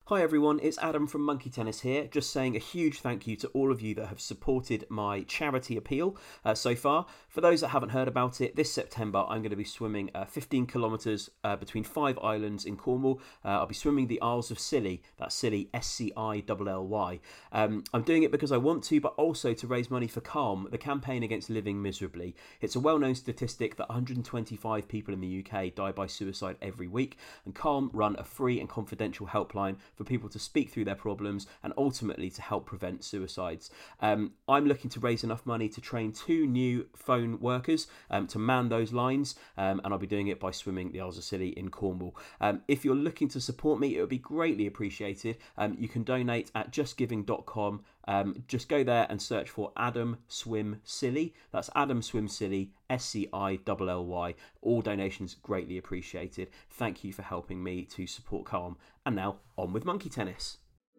Hi everyone, it's Adam from Monkey Tennis here, just saying a huge thank you to all of you that have supported my charity appeal so far. For those that haven't heard about it, this September I'm going to be swimming 15 kilometres between 5 islands in Cornwall. I'll be swimming the Isles of Scilly, that's Scilly, Scilly. I'm doing it because I want to, but also to raise money for Calm, the campaign against living miserably. It's a well-known statistic that 125 people in the UK die by suicide every week, and Calm run a free and confidential helpline for people to speak through their problems and ultimately to help prevent suicides. I'm looking to raise enough money to train 2 new phone workers to man those lines, and I'll be doing it by swimming the Isles of Scilly in Cornwall. If you're looking to support me, it would be greatly appreciated. You can donate at justgiving.com. Just go there and search for Adam Swim Scilly. That's Adam Swim Scilly, Scilly. All donations greatly appreciated. Thank you for helping me to support Calm. And now, on with Monkey Tennis.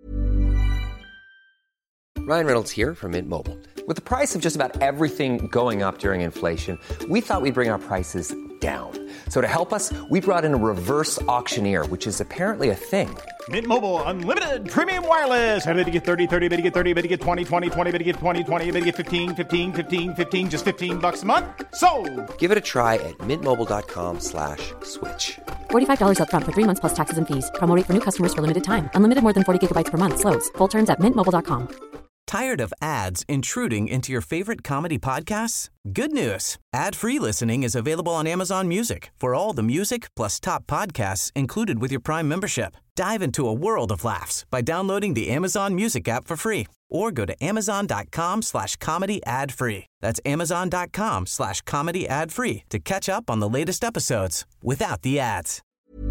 Ryan Reynolds here from Mint Mobile. With the price of just about everything going up during inflation, we thought we'd bring our prices down. So to help us, we brought in a reverse auctioneer, which is apparently a thing. Mint Mobile Unlimited Premium Wireless. How to get 30, 30, bit to get 30, bit to get 20, 20, 20, bit to get 20, 20, bit to get 15, 15, 15, 15, just $15 a month? Sold! Give it a try at mintmobile.com/switch. $45 up front for 3 months plus taxes and fees. Promo rate for new customers for limited time. Unlimited more than 40 gigabytes per month. Slows full terms at mintmobile.com. Tired of ads intruding into your favorite comedy podcasts? Good news. Ad-free listening is available on Amazon Music for all the music plus top podcasts included with your Prime membership. Dive into a world of laughs by downloading the Amazon Music app for free or go to amazon.com/comedy ad-free. That's amazon.com/comedy ad-free to catch up on the latest episodes without the ads.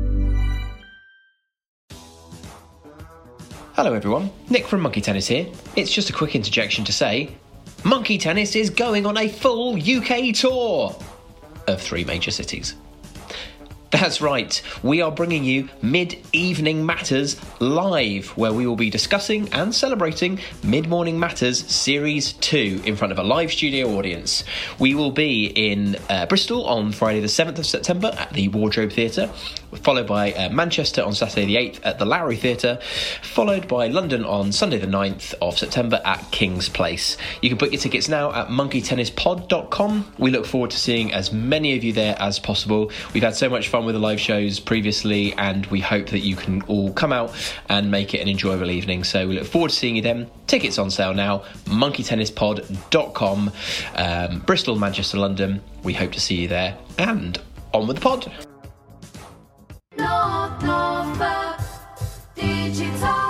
Hello everyone, Nick from Monkey Tennis here. It's just a quick interjection to say, Monkey Tennis is going on a full UK tour of 3 major cities. That's right, we are bringing you Mid-Evening Matters live, where we will be discussing and celebrating Mid-Morning Matters Series 2 in front of a live studio audience. We will be in Bristol on Friday the 7th of September at the Wardrobe Theatre, followed by Manchester on Saturday the 8th at the Lowry Theatre, followed by London on Sunday the 9th of September at King's Place. You can book your tickets now at monkeytennispod.com. We look forward to seeing as many of you there as possible. We've had so much fun with the live shows previously, and we hope that you can all come out and make it an enjoyable evening. So we look forward to seeing you then. Tickets on sale now, monkeytennispod.com. Bristol, Manchester, London. We hope to see you there, and on with the pod. Norfolk Digital.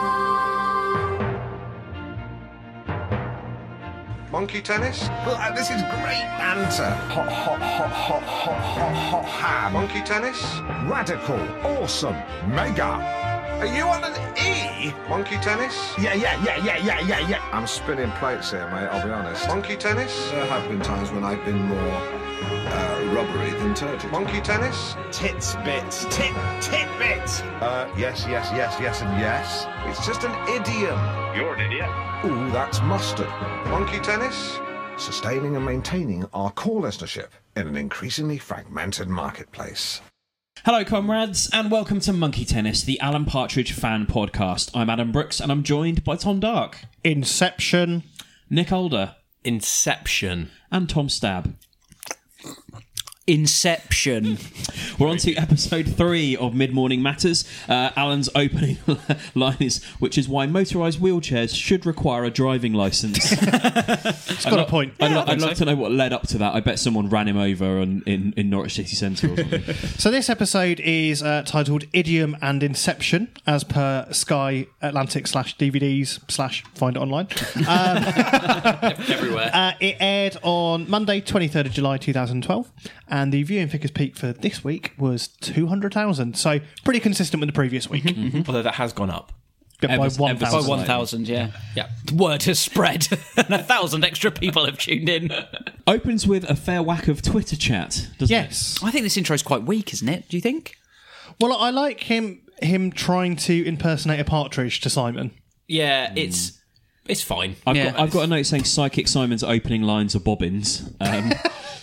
Monkey Tennis? Well, this is great banter. Hot, hot, hot, hot, hot, hot, hot ham. Monkey Tennis? Radical, awesome, mega. Are you on an E? Monkey Tennis? Yeah. I'm spinning plates here, mate, I'll be honest. Monkey Tennis? There have been times when I've been more rubbery than turgid. Monkey Tennis? Tits bits, tit bits. Yes, and yes. It's just an idiom. You're an idiot. Ooh, that's mustard. Monkey Tennis? Sustaining and maintaining our core listenership in an increasingly fragmented marketplace. Hello, comrades, and welcome to Monkey Tennis, the Alan Partridge fan podcast. I'm Adam Brooks, and I'm joined by Tom Dark, Inception, Nick Older, Inception, and Tom Stab. Inception. We're on to episode 3 of Mid-Morning Matters. Alan's opening line is, which is why motorised wheelchairs should require a driving licence. It's got a point. I'd love to know what led up to that. I bet someone ran him over in Norwich City Centre or something. So this episode is titled Idiom and Inception, as per Sky Atlantic /DVDs/ find it online. everywhere. It aired on Monday, 23rd of July 2012. And the viewing figures peak for this week was 200,000. So pretty consistent with the previous week. Mm-hmm. Although that has gone up. By 1,000. By 1,000, yeah. Word has spread, and 1,000 extra people have tuned in. Opens with a fair whack of Twitter chat, doesn't it? I think this intro is quite weak, isn't it? Do you think? Well, I like him trying to impersonate a partridge to Simon. Yeah, it's fine. I've got a note saying Psychic Simon's opening lines are bobbins.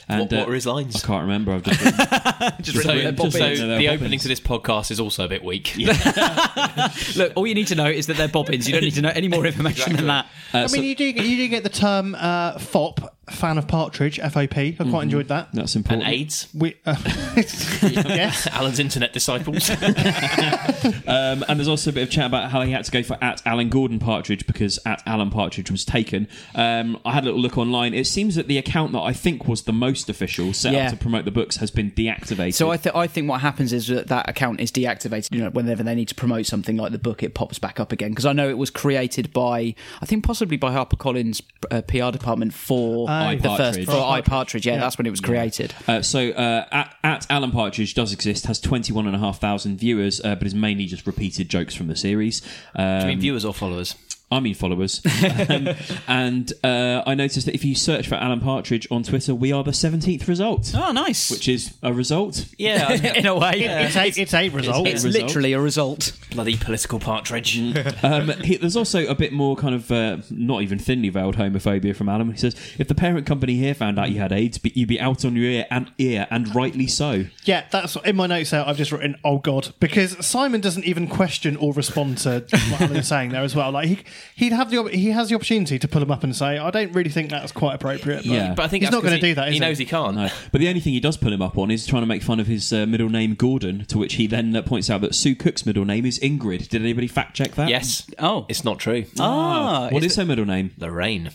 And, what were his lines? I can't remember. I've just written, the opening to this podcast is also a bit weak. Look, all you need to know is that they're bobbins. You don't need to know any more information than that. I mean, you do get the term FOP, fan of Partridge, FOP. I quite enjoyed that. That's important. And AIDS. Yes. Alan's internet disciples. And there's also a bit of chat about how he had to go for @Alan Gordon Partridge because @Alan Partridge was taken. I had a little look online. It seems that the account that I think was the most official, set up to promote the books, has been deactivated. So I think what happens is that account is deactivated. You know, whenever they need to promote something like the book, it pops back up again. Because I know it was created by, I think possibly by HarperCollins PR department for iPartridge. Yeah, that's when it was created. So @Alan Partridge does exist, has 21,500 viewers, but is mainly just repeated jokes from the series. Do you mean viewers or followers? I mean followers. And I noticed that if you search for Alan Partridge on Twitter, we are the 17th result. Oh, nice. Which is a result. Yeah, in a way. It's a result. It's literally a result. Bloody political Partridge. There's also a bit more kind of not even thinly veiled homophobia from Alan. He says, if the parent company here found out you had AIDS, you'd be out on your ear, and rightly so. Yeah, that's in my notes there. I've just written, oh God, because Simon doesn't even question or respond to what Alan's saying there as well. Like he has the opportunity to pull him up and say, I don't really think that's quite appropriate. But I think he's not going to do that. He knows he can't. No. But the only thing he does pull him up on is trying to make fun of his middle name Gordon, to which he then points out that Sue Cook's middle name is Ingrid. Did anybody fact check that? Yes. Oh, it's not true. What is her middle name? Lorraine.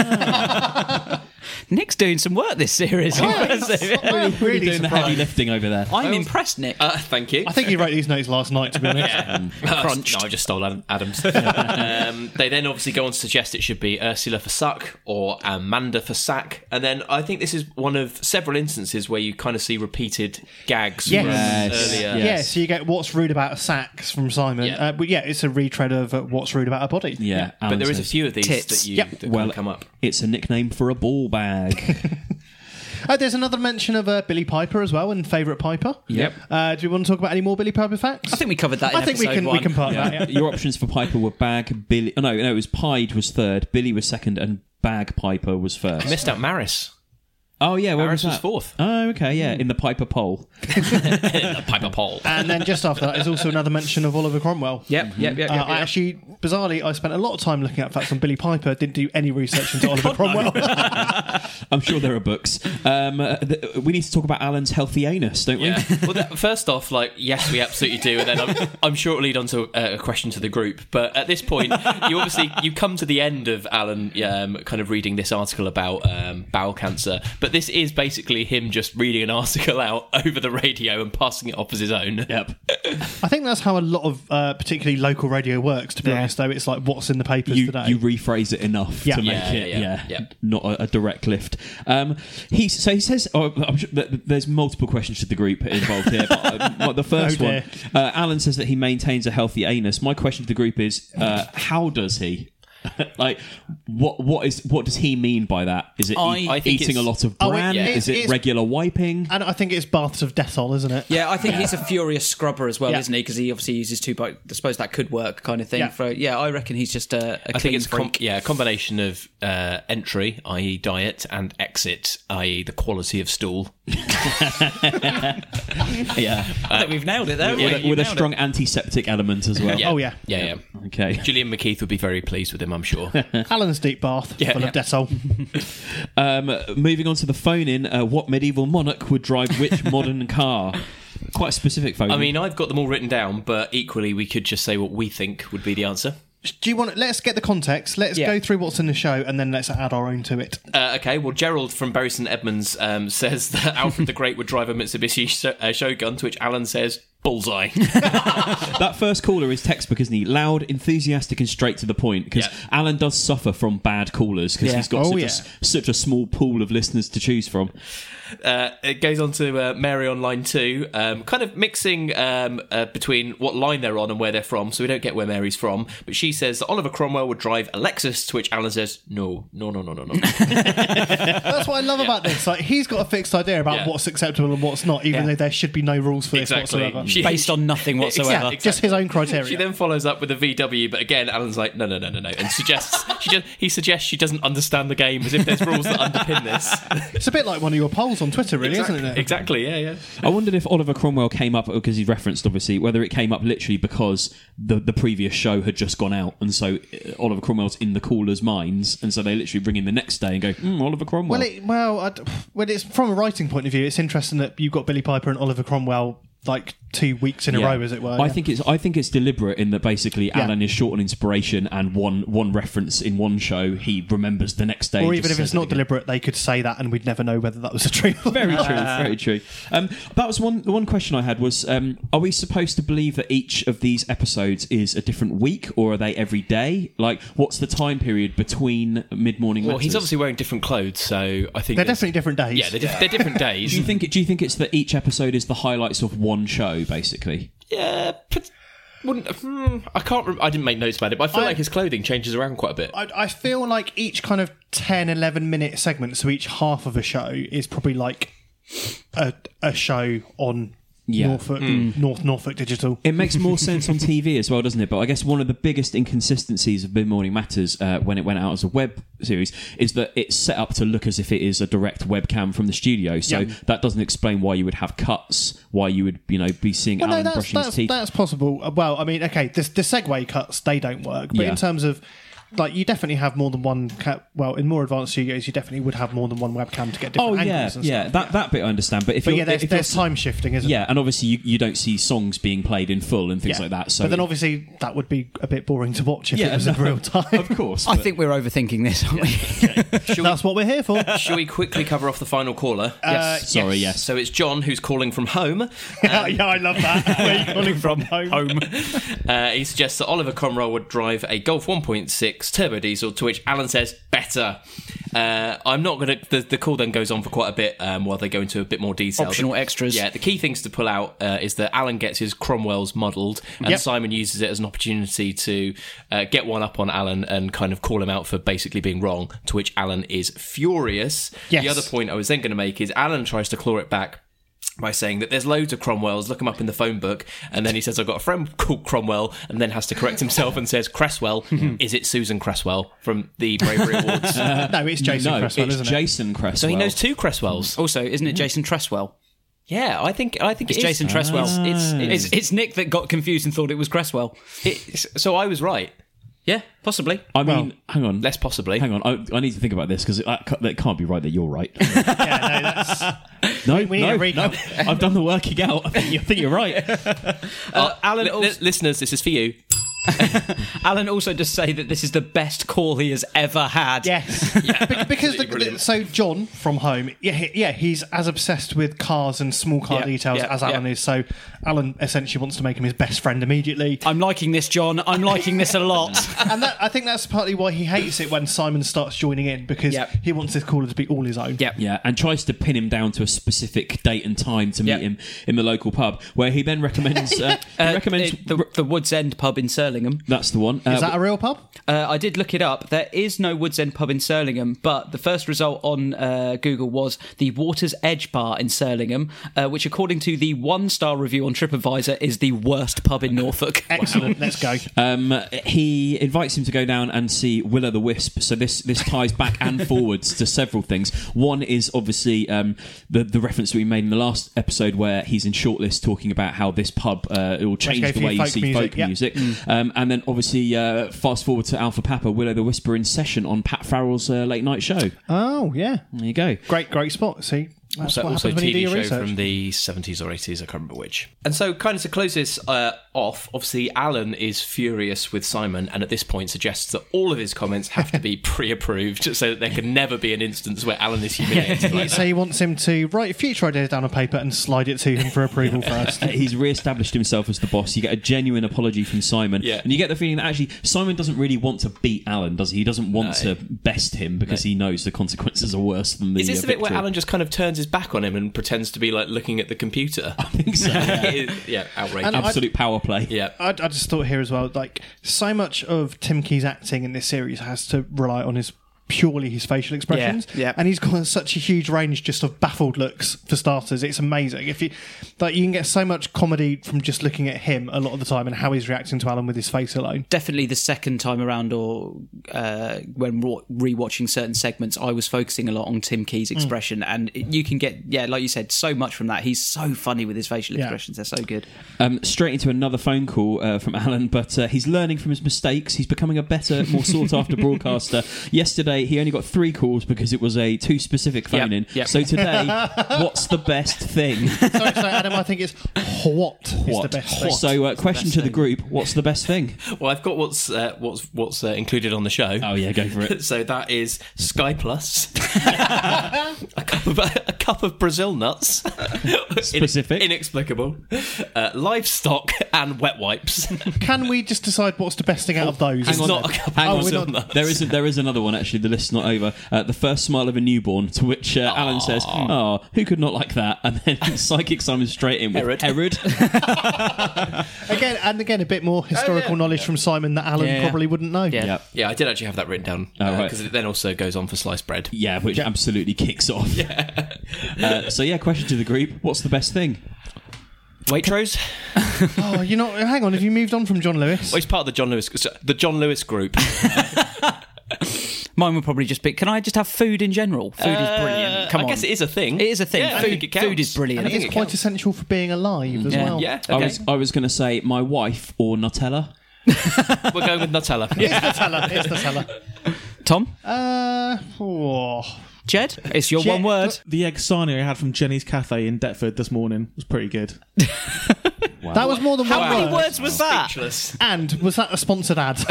Nick's doing some work this series. I'm really doing the heavy lifting over there. I'm impressed, Nick. Thank you. I think he wrote these notes last night, to be honest. Crunched. No, I just stole Adam's. They then obviously go on to suggest it should be Ursula for suck or Amanda for sack. And then I think this is one of several instances where you kind of see repeated gags from earlier. Yeah, so you get What's Rude About a Sax from Simon. But it's a retread of What's Rude About a Body. Yeah. But there is a few of these that come up. It's a nickname for a ball bag. There's another mention of Billy Piper as well, and Favourite Piper. Yep. Do we want to talk about any more Billy Piper facts? I think we covered that. I think we can part that. Yeah. Your options for Piper were bag, Billy. No, it was Pied was third, Billy was second, and Bag Piper was first. You missed out Maris. Oh yeah, where Maris was that? fourth. Oh okay, yeah, in the Piper poll. The Piper poll. And then just after that is also another mention of Oliver Cromwell. Yep. I actually, bizarrely, I spent a lot of time looking at facts on Billy Piper. Didn't do any research into Oliver Cromwell. I'm sure there are books. We need to talk about Alan's healthy anus, don't we? Well, first off, yes, we absolutely do. And then I'm sure it'll lead on to a question to the group. But at this point, you come to the end of Alan kind of reading this article about bowel cancer. But this is basically him just reading an article out over the radio and passing it off as his own. Yep. I think that's how a lot of particularly local radio works, to be honest, though. It's like what's in the papers today. You rephrase it enough to make it not a direct lift. He says, I'm sure that there's multiple questions to the group involved here, but the first one, Alan says that he maintains a healthy anus. My question to the group is, how does he? What does he mean by that? Is it eating a lot of bran? Is it regular wiping? And I think it's baths of Dettol, isn't it? Yeah, I think he's a furious scrubber as well, isn't he? Because he obviously uses I suppose that could work, kind of thing. I reckon he's just a I think it's freak. a combination of entry, i.e. diet, and exit, i.e. the quality of stool. I think we've nailed it there. With a strong antiseptic element as well. Yeah. Okay. Gillian McKeith would be very pleased with him, I'm sure. Alan's deep bath full of Dettol. Moving on to the phone-in, what medieval monarch would drive which modern car? Quite a specific phone-in. I mean, I've got them all written down, but equally we could just say what we think would be the answer. Do you want? Let's get the context. Let's go through what's in the show, and then let's add our own to it. Okay. Well, Gerald from Bury St Edmunds says that Alfred the Great would drive a Mitsubishi Shogun, to which Alan says, bullseye. That first caller is textbook, isn't he? Loud, enthusiastic, and straight to the point. Because Alan does suffer from bad callers because he's got such a small pool of listeners to choose from. It goes on to Mary on line 2, kind of mixing between what line they're on and where they're from, so we don't get where Mary's from. But she says that Oliver Cromwell would drive a Lexus, to which Alan says, no. That's what I love about this. Like, he's got a fixed idea about what's acceptable and what's not, even though there should be no rules for this whatsoever. based on nothing whatsoever. Exactly. Just his own criteria. She then follows up with a VW, but again, Alan's like, no, and he suggests she doesn't understand the game, as if there's rules that underpin this. It's a bit like one of your polls on Twitter, really, isn't it? Exactly, yeah. I wondered if Oliver Cromwell came up, because he's referenced, obviously, whether it came up literally because the previous show had just gone out, and so Oliver Cromwell's in the callers' minds, and so they literally bring in the next day and go, Oliver Cromwell. Well, it's from a writing point of view, it's interesting that you've got Billy Piper and Oliver Cromwell like 2 weeks in a row, as it were. I think it's deliberate in that basically Alan is short on inspiration, and one reference in one show he remembers the next day. Or even if it's not deliberate, they could say that and we'd never know whether that was a true. Very true, very true. That was one question I had was, are we supposed to believe that each of these episodes is a different week, or are they every day? Like, what's the time period between Mid-Morning Matters? Well, he's obviously wearing different clothes, so I think they're definitely different days. Yeah, they're different days. Do you think it's that each episode is the highlights of one show, basically? Yeah, I can't. I didn't make notes about it, but I feel like his clothing changes around quite a bit. I feel like each kind of 10, 11 minute segment, so each half of a show is probably like a show on North Norfolk Digital. It makes more sense on TV as well, doesn't it? But I guess one of the biggest inconsistencies of Mid-Morning Matters when it went out as a web series is that it's set up to look as if it is a direct webcam from the studio. So that doesn't explain why you would have cuts, why you would be seeing Alan brushing his teeth. That's possible. Well, I mean, okay, the segue cuts, they don't work. But in terms of, like, you definitely have more than one. In more advanced studios, you definitely would have more than one webcam to get different angles. And stuff. That bit I understand. But there's time shifting, isn't it? Yeah, and obviously you don't see songs being played in full and things like that. So, but then obviously that would be a bit boring to watch if it was in real time. Of course, I think we're overthinking this, aren't we? That's what we're here for. Shall we quickly cover off the final caller? Yes. Sorry, yes. So it's John who's calling from home. Yeah, I love that. Where are you calling from? Home. He suggests that Oliver Cromwell would drive a Golf 1.6 turbo diesel, to which Alan says, better. I'm not going to... The call then goes on for quite a bit while they go into a bit more detail. Optional extras. Yeah, the key things to pull out is that Alan gets his Cromwells muddled, and Simon uses it as an opportunity to get one up on Alan and kind of call him out for basically being wrong, to which Alan is furious. Yes. The other point I was then going to make is Alan tries to claw it back by saying that there's loads of Cromwells, look them up in the phone book, and then he says, I've got a friend called Cromwell, and then has to correct himself and says, Cresswell, is it Susan Cresswell from the Bravery Awards? No, it's Jason Cresswell, isn't it? It's Jason Cresswell. So he knows two Cresswells. Also, isn't it Jason Tresswell? Yeah, I think it's Jason Tresswell. It's Nick that got confused and thought it was Cresswell. So I was right. Yeah, possibly. I mean, hang on. Less possibly. Hang on. I need to think about this, because it can't be right that you're right. We need a recap. I've done the working out. I think you're right. Alan, listeners, this is for you. Alan also does say that this is the best call he has ever had. Yes, because so John from home, he's as obsessed with cars and small car details as Alan is. So Alan essentially wants to make him his best friend immediately. I'm liking this, John. I'm liking this a lot. And I think that's partly why he hates it when Simon starts joining in, because he wants this caller to be all his own. Yeah, and tries to pin him down to a specific date and time to meet him in the local pub, where he then recommends the Woods End pub in Surlingham. That's the one. Is that a real pub? I did look it up. There is no Woods End pub in Surlingham, but the first result on Google was the Water's Edge bar in Surlingham, which, according to the 1-star review on TripAdvisor, is the worst pub in Norfolk. Excellent. Let's go. He invites him to go down and see Will-o'-the-Wisp. So this ties back and forwards to several things. One is obviously the reference that we made in the last episode, where he's in Shortlist talking about how this pub it will change the way you see folk music. And then obviously fast forward to Alpha Papa, Will-o'-the-Wisp in session on Pat Farrell's late night show. Oh yeah, there you go. Great spot. See. Also a TV show from the 70s or 80s, I can't remember which. And so, kind of to close this off, obviously Alan is furious with Simon, and at this point suggests that all of his comments have to be pre-approved, so that there can never be an instance where Alan is humiliated. So he wants him to write future ideas down on paper and slide it to him for approval first. He's re-established himself as the boss. You get a genuine apology from Simon, and you get the feeling that actually Simon doesn't really want to beat Alan, does he? He doesn't want to best him, because he knows the consequences are worse than the Is this the bit where Alan just kind of turns his back on him and pretends to be like looking at the computer? I think so. Outrageous. And absolute power play. Yeah. I just thought here as well, like, so much of Tim Key's acting in this series has to rely on his purely his facial expressions. Yeah. And he's got such a huge range just of baffled looks, for starters. It's amazing. If you can get so much comedy from just looking at him a lot of the time and how he's reacting to Alan with his face alone. Definitely the second time around, or when rewatching certain segments, I was focusing a lot on Tim Key's expression, and you can get, like you said, so much from that. He's so funny with his facial expressions. They're so good. Straight into another phone call from Alan, but he's learning from his mistakes. He's becoming a better, more sought-after broadcaster. Yesterday, he only got 3 calls because it was a too specific phone-in. Yep. So today, what's the best thing? So Adam, I think it's what is the best thing. So, question to the group: what's the best thing? Well, I've got what's included on the show. Oh yeah, go for it. So that is Sky Plus, a cup of Brazil nuts, specific, inexplicable, livestock, and wet wipes. Can we just decide what's the best thing out of those? It's not a cup of Brazil nuts. There is another one actually. The list's not over. The first smile of a newborn, to which Alan says, "Oh, who could not like that?" And then Psychic Simon straight in with Herod. Again, a bit more historical knowledge from Simon that Alan probably wouldn't know. Yeah, I did actually have that written down because it then also goes on for sliced bread. Yeah, which absolutely kicks off. Question to the group: what's the best thing? Waitrose. Hang on. Have you moved on from John Lewis? Well, he's part of the John Lewis group. Mine would probably just be, can I just have food in general? Food is brilliant. Come on. I guess it is a thing. It is a thing. Yeah, food is brilliant. And it's quite essential for being alive as well. Yeah. Okay. I was going to say my wife or Nutella. We're going with Nutella. It's Nutella. Tom? Jed? It's your one word. The egg sarnie I had from Jenny's Cafe in Deptford this morning was pretty good. Wow. That was more than one word. How many words was that? Speechless. And was that a sponsored ad?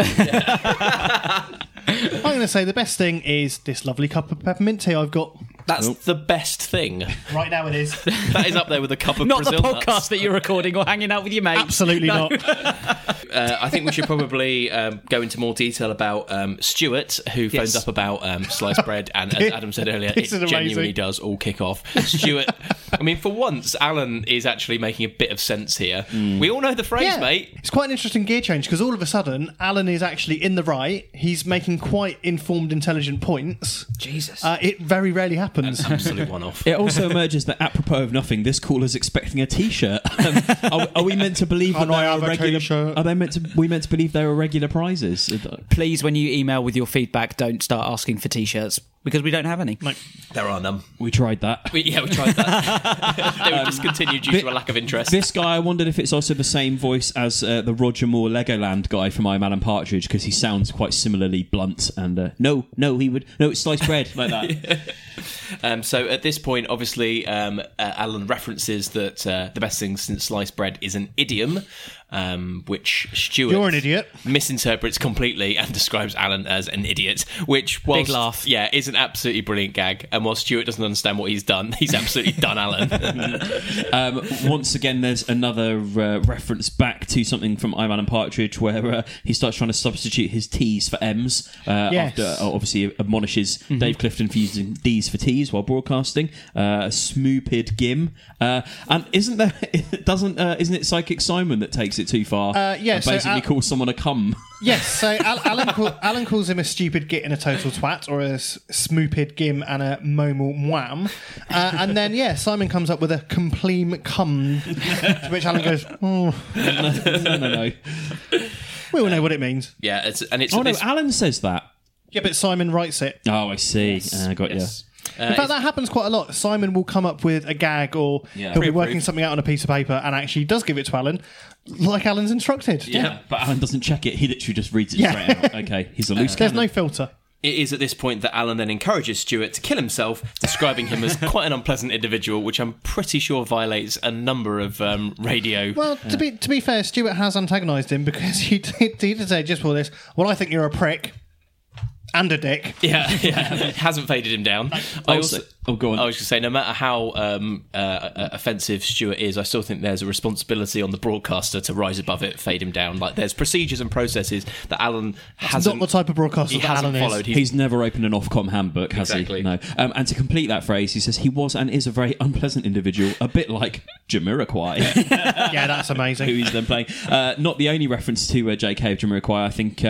I'm going to say the best thing is this lovely cup of peppermint tea I've got. That's the best thing. Right now it is. That is up there with a cup of not Brazil the podcast nuts. that you're recording or hanging out with your mates. Absolutely not. I think we should probably go into more detail about Stuart, who phones up about sliced bread, and as Adam said earlier, it genuinely does all kick off. Stuart, I mean, for once, Alan is actually making a bit of sense here. We all know the phrase, mate. It's quite an interesting gear change, because all of a sudden, Alan is actually in the right. He's making quite informed, intelligent points. Jesus. It very rarely happens. An absolute one-off. It also emerges that, apropos of nothing, this caller's expecting a T-shirt. Are we meant to believe that they are regular? Are they meant to believe they are regular prizes? Please, when you email with your feedback, don't start asking for T-shirts, because we don't have any. No. There are none. We tried that. We tried that. They were discontinued due to a lack of interest. This guy, I wondered if it's also the same voice as the Roger Moore Legoland guy from I'm Alan Partridge, because he sounds quite similarly blunt. And it's sliced bread like that. So at this point, obviously, Alan references that the best thing since sliced bread is an idiom, which Stuart You're an idiot. misinterprets completely and describes Alan as an idiot, which big laugh. Yeah, is an absolutely brilliant gag. And while Stuart doesn't understand what he's done, he's absolutely done Alan. Once again, there's another reference back to something from I'm Alan Partridge, where he starts trying to substitute his T's for M's after obviously admonishes Dave Clifton for using D's for T's while broadcasting. Smoopid Gim, and isn't it Psychic Simon that takes it too far? And basically calls someone a cum. Yes, so Alan calls him a stupid git and a total twat, or a smoopid gim and a momal mwam. And then, Simon comes up with a compleem cum, to which Alan goes, oh. No. We all know what it means. Yeah, it's Alan says that. Yeah, but Simon writes it. Oh, I see. Got you. In fact, that happens quite a lot. Simon will come up with a gag, or he'll be working something out on a piece of paper and actually does give it to Alan, like Alan's instructed. Yeah, but Alan doesn't check it. He literally just reads it straight out. Okay, he's a loose There's cannon. no filter. It is at this point that Alan then encourages Stuart to kill himself, describing him as quite an unpleasant individual, which I'm pretty sure violates a number of radio... Well, to be fair, Stuart has antagonised him, because he did say just for this, well, I think you're a prick. And a dick. Yeah, it hasn't faded him down. Oh, go on. I was going to say, no matter how offensive Stuart is, I still think there's a responsibility on the broadcaster to rise above it, fade him down. Like, there's procedures and processes that Alan hasn't... not the type of broadcaster that Alan followed. He's never opened an Ofcom handbook, has Exactly. he? No. And to complete that phrase, he says he was and is a very unpleasant individual, a bit like Jamiroquai. Yeah, that's amazing. Who he's then playing. Not the only reference to JK of Jamiroquai. I think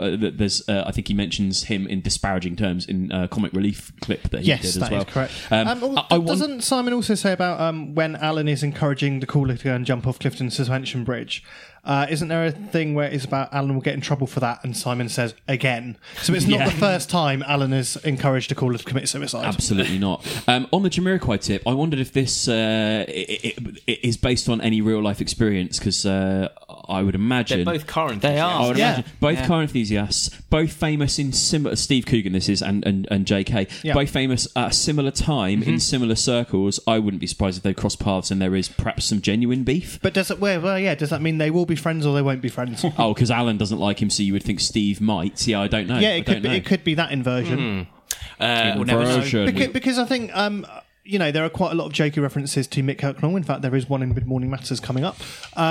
I think he mentions him in disparaging terms in a comic relief clip that he did as well. Yes, that is correct. Doesn't Simon also say about when Alan is encouraging the caller to go and jump off Clifton Suspension Bridge? Isn't there a thing where it's about Alan will get in trouble for that, and Simon says again? So it's not the first time Alan has encouraged a caller to commit suicide. Absolutely not. On the Jamiroquai tip, I wondered if this it is based on any real life experience, because I would imagine they're both car enthusiasts. They are. I would imagine both car enthusiasts, both famous in similar. Steve Coogan, this is, and JK, both famous at a similar time in similar circles. I wouldn't be surprised if they cross paths and there is perhaps some genuine beef. But does it? Does that mean they will be friends or they won't be friends? Oh, because Alan doesn't like him, so you would think Steve might. Yeah, I don't know. Yeah, it could be that inversion. We'll never know. Because I think there are quite a lot of jokey references to Mick Hucknall. In fact, there is one in Mid Morning Matters coming up.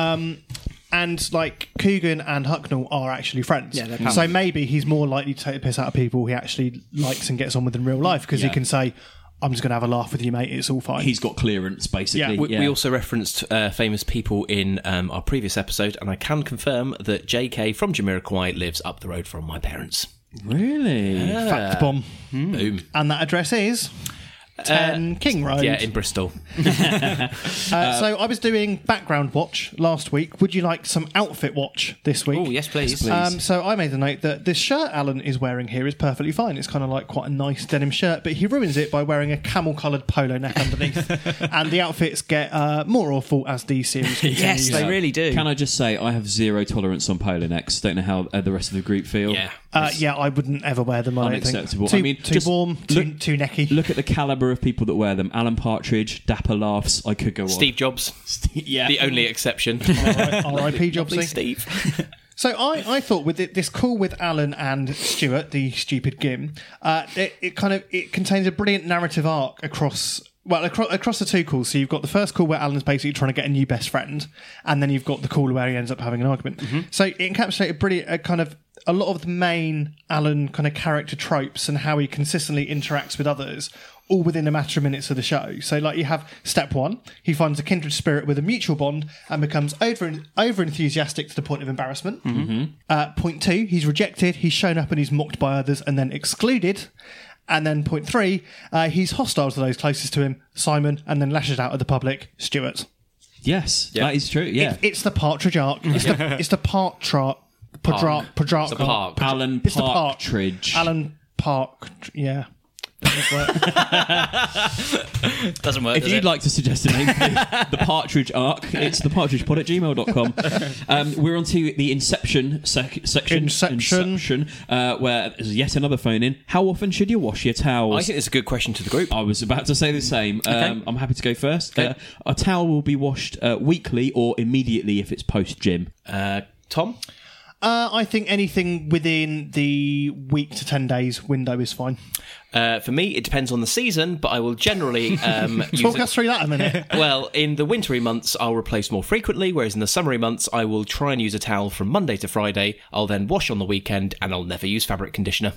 And like Coogan and Hucknall are actually friends. Yeah, they're pals. So maybe he's more likely to take the piss out of people he actually likes and gets on with in real life, because he can say, I'm just going to have a laugh with you, mate. It's all fine. He's got clearance, basically. We also referenced famous people in our previous episode, and I can confirm that JK from Jamiroquai lives up the road from my parents. Really? Yeah. Fact bomb. Boom. And that address is 10 King Road. Yeah, in Bristol. So I was doing background watch last week. Would you like some outfit watch this week? Oh, yes, please. So I made the note that this shirt Alan is wearing here is perfectly fine. It's kind of like quite a nice denim shirt, but he ruins it by wearing a camel-coloured polo neck underneath. And the outfits get more awful as the series continues. Yes, they really do. Can I just say, I have zero tolerance on polo necks. Don't know how the rest of the group feel. Yeah. I wouldn't ever wear them. Unacceptable. Too warm, too necky. Look at the calibre of people that wear them. Alan Partridge, Dapper Laughs. I could go on. Steve Jobs. The only exception. R.I.P. Jobsy. Steve. So I thought with this call with Alan and Stuart, the stupid Gim, it contains a brilliant narrative arc across the two calls. So you've got the first call where Alan's basically trying to get a new best friend, and then you've got the call where he ends up having an argument. So it encapsulated a lot of the main Alan kind of character tropes and how he consistently interacts with others, all within a matter of minutes of the show. So like you have step one, he finds a kindred spirit with a mutual bond and becomes over enthusiastic to the point of embarrassment. Point two, he's rejected, he's shown up and he's mocked by others and then excluded. And then point three, he's hostile to those closest to him, Simon, and then lashes out at the public, Stuart. Yes, that is true. Yeah, it's the Partridge arc. It's the Partridge. Alan Partridge. Alan Park. Yeah. Doesn't work. If you'd like to suggest a name for the Partridge arc, it's thepartridgepod@gmail.com. We're on to the Inception section, where there's yet another phone in. How often should you wash your towels? I think it's a good question to the group. I was about to say the same. Okay. I'm happy to go first. Okay. A towel will be washed weekly or immediately if it's post-gym. Tom? I think anything within the week to 10 days window is fine. For me, it depends on the season, but I will generally talk us through that a minute. Well, in the wintry months, I'll replace more frequently, whereas in the summery months, I will try and use a towel from Monday to Friday. I'll then wash on the weekend, and I'll never use fabric conditioner.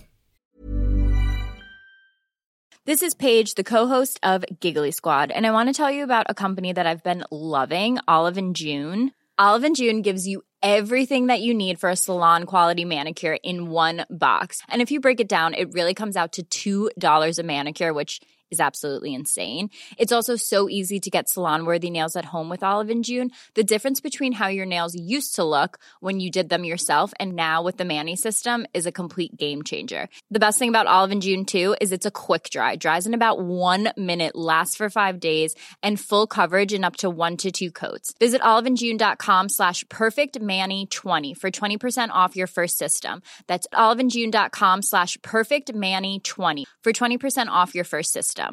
This is Paige, the co-host of Giggly Squad, and I want to tell you about a company that I've been loving, Olive & June. Olive & June gives you everything that you need for a salon-quality manicure in one box. And if you break it down, it really comes out to $2 a manicure, which is absolutely insane. It's also so easy to get salon-worthy nails at home with Olive & June. The difference between how your nails used to look when you did them yourself and now with the Mani system is a complete game changer. The best thing about Olive & June, too, is it's a quick dry. Dries in about 1 minute, lasts for 5 days, and full coverage in up to 1 to 2 coats. Visit oliveandjune.com/perfectmani20 for 20% off your first system. That's oliveandjune.com/perfectmani20 for 20% off your first system.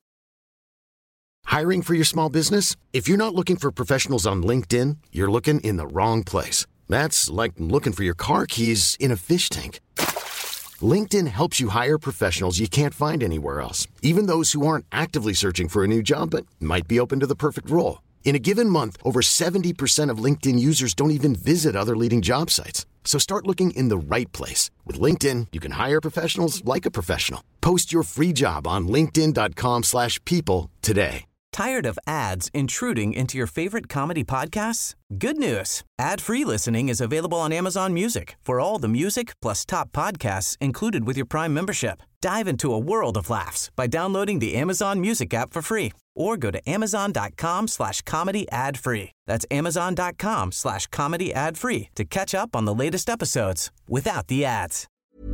Hiring for your small business? If you're not looking for professionals on LinkedIn, you're looking in the wrong place. That's like looking for your car keys in a fish tank. LinkedIn helps you hire professionals you can't find anywhere else, even those who aren't actively searching for a new job but might be open to the perfect role. In a given month, over 70% of LinkedIn users don't even visit other leading job sites. So start looking in the right place. With LinkedIn, you can hire professionals like a professional. Post your free job on linkedin.com/people today. Tired of ads intruding into your favorite comedy podcasts? Good news. Ad-free listening is available on Amazon Music for all the music plus top podcasts included with your Prime membership. Dive into a world of laughs by downloading the Amazon Music app for free or go to amazon.com/comedy ad-free. That's amazon.com/comedy ad-free to catch up on the latest episodes without the ads.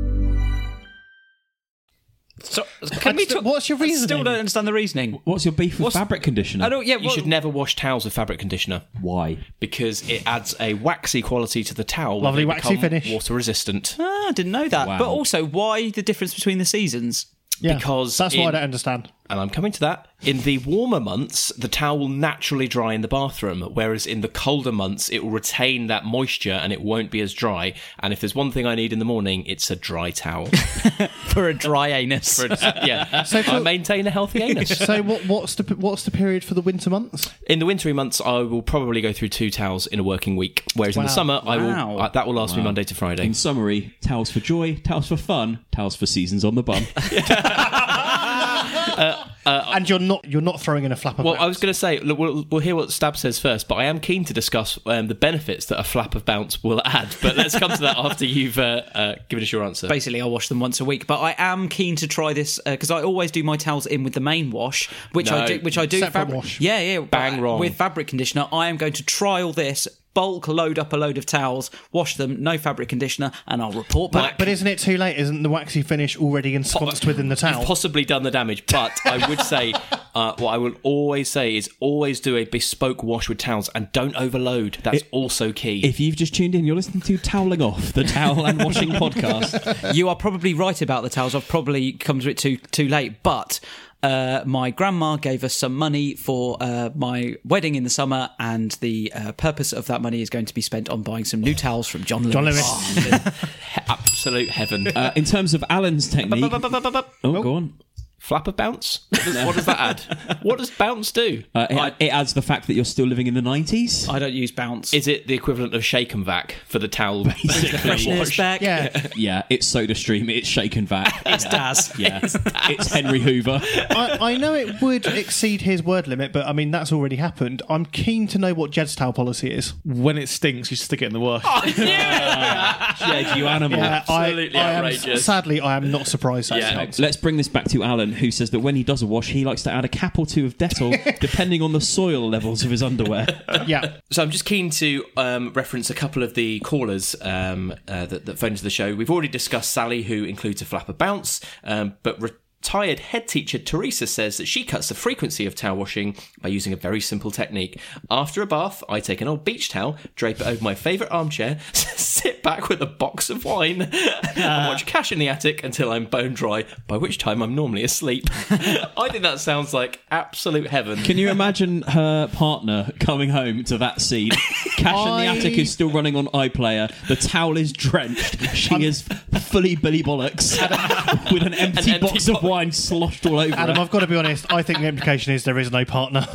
So, can we talk, what's your reasoning? I still don't understand the reasoning. What's your beef with fabric conditioner? I don't. Yeah, You should never wash towels with fabric conditioner. Why? Because it adds a waxy quality to the towel. Lovely and they waxy become finish. Water resistant. I didn't know that. Wow. But also, why the difference between the seasons? Yeah, Because that's what I don't understand. And I'm coming to that. In the warmer months, the towel will naturally dry in the bathroom, whereas in the colder months, it will retain that moisture and it won't be as dry. And if there's one thing I need in the morning, it's a dry towel. For a dry anus. Yeah. So I maintain a healthy anus. So what's the period for the winter months? In the wintry months, I will probably go through 2 towels in a working week, whereas in the summer, that will last me Monday to Friday. In summary, towels for joy, towels for fun, towels for seasons on the bum. And you're not throwing in a flap of bounce. I was going to say, look, we'll hear what Stab says first, but I am keen to discuss the benefits that a flap of bounce will add. But let's come to that after you've given us your answer. Basically, I wash them once a week, but I am keen to try this because I always do my towels in with the main wash, which I do. Separate wash. Yeah, bang wrong. With fabric conditioner, I am going to trial this. Bulk load up a load of towels, wash them, no fabric conditioner, and I'll report back. But isn't it too late? Isn't the waxy finish already ensconced within the towel? You've possibly done the damage, but I would say, what I will always say is always do a bespoke wash with towels and don't overload. That's also key. If you've just tuned in, you're listening to Toweling Off, the towel and washing podcast. You are probably right about the towels. I've probably come to it too late, but... my grandma gave us some money for my wedding in the summer, and the purpose of that money is going to be spent on buying some new towels from John Lewis. Absolute heaven. In terms of Alan's technique... go on. Flap of bounce? What does that add? What does bounce do? It adds the fact that you're still living in the 90s. I don't use bounce. Is it the equivalent of shake and vac for the towel? Freshness back. Yeah, it's SodaStream, it's shake and vac. It's Daz. Yeah, it's Henry Hoover. I know it would exceed his word limit, but I mean, that's already happened. I'm keen to know what Jed's towel policy is. When it stinks, you stick it in the wash. Jed, you animal. Yeah, Absolutely outrageous. Sadly, I am not surprised. Let's bring this back to Alan, who says that when he does a wash, he likes to add a cap or two of Dettol, depending on the soil levels of his underwear. Yeah. So I'm just keen to reference a couple of the callers that phoned into the show. We've already discussed Sally, who includes a flap of bounce, but retired head teacher Teresa says that she cuts the frequency of towel washing by using a very simple technique. After a bath, I take an old beach towel, drape it over my favourite armchair, sit back with a box of wine, and watch Cash in the Attic until I'm bone dry, by which time I'm normally asleep. I think that sounds like absolute heaven. Can you imagine her partner coming home to that scene? Cash in the Attic is still running on iPlayer. The towel is drenched. She is fully Billy Bollocks with an empty box of wine sloshed all over Adam, her. I've got to be honest. I think the implication is there is no partner.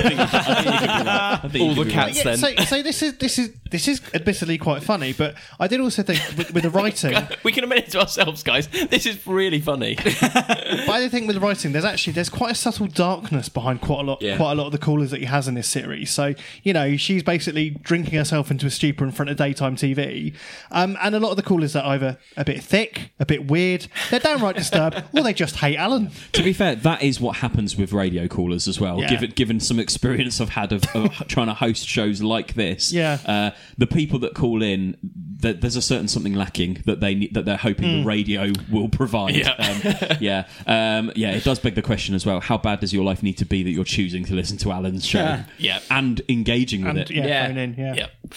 I think All the cats then. So this is admittedly quite funny, but I did also think with the writing, we can admit it to ourselves, guys. This is really funny. But I think with the writing, there's quite a subtle darkness behind quite a lot of the callers that he has in this series. So she's basically drinking herself into a stupor in front of daytime TV, and a lot of the callers are either a bit thick, a bit weird, they're downright disturbed, or they just hate Alan. To be fair, that is what happens with radio callers as well. Yeah. Given some experience I've had of trying to host shows like this, the people that call in, there's a certain something lacking that they're hoping the radio will provide. It does beg the question as well: how bad does your life need to be that you're choosing to listen to Alan's show? Yeah. And engaging with it. Phone in,